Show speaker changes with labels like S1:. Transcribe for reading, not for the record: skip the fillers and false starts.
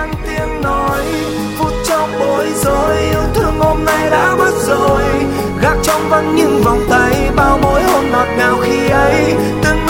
S1: vang tiếng nói, phút chốc bối rối, yêu thương hôm nay đã mất rồi. Gác trong vắng những vòng tay, bao mối hôn ngọt ngào khi ấy. Từng